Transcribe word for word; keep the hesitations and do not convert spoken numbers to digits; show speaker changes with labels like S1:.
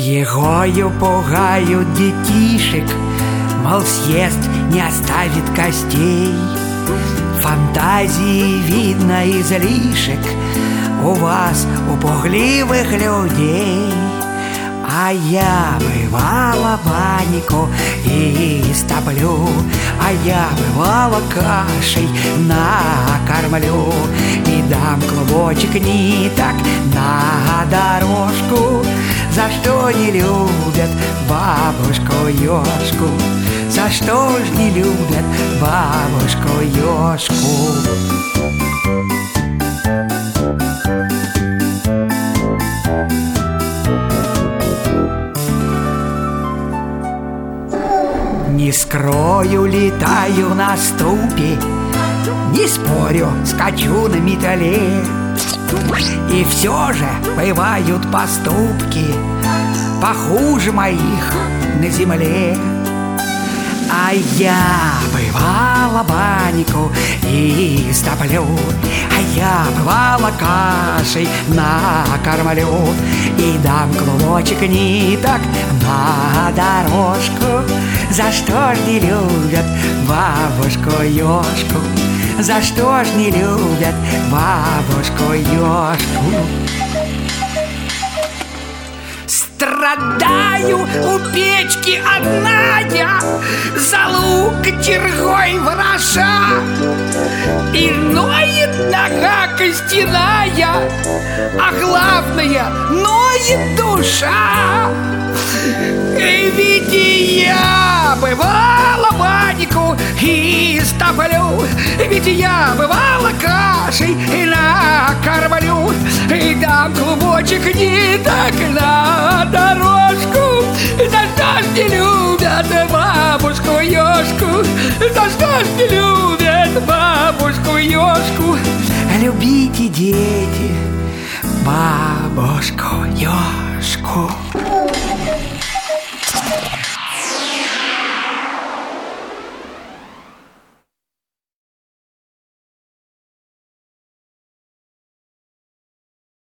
S1: Егою пугают детишек, мол, съест, не оставит костей. Фантазии видно излишек у вас, у пугливых людей. А я бывала панику и истоплю, а я бывала кашей накормлю и дам клубочек ниток на дорожку. За что не любят бабушку-ёшку? За что ж не любят бабушку-ёшку? Не скрою, летаю на ступе, не спорю, скачу на металле. И все же бывают поступки похуже моих на земле. А я бывала панику и истоплю, а я бывала кашей накормлю и дам клубочек ниток на дорожку. За что ж не любят бабушку-ёшку? За что ж не любят бабушку-ёшку? Страдаю у печки одна я, за лук чергой вороша, и ноет нога костяная, а главное, ноет душа. И ведь я бывала панику и истоплю, ведь я бывала кашей и накормлю и дам клубочек ниток на дорожку. За что ж не любят бабушку-ёшку? За что ж не любят бабушку-ёшку? Любите, дети, бабушку-ёшку.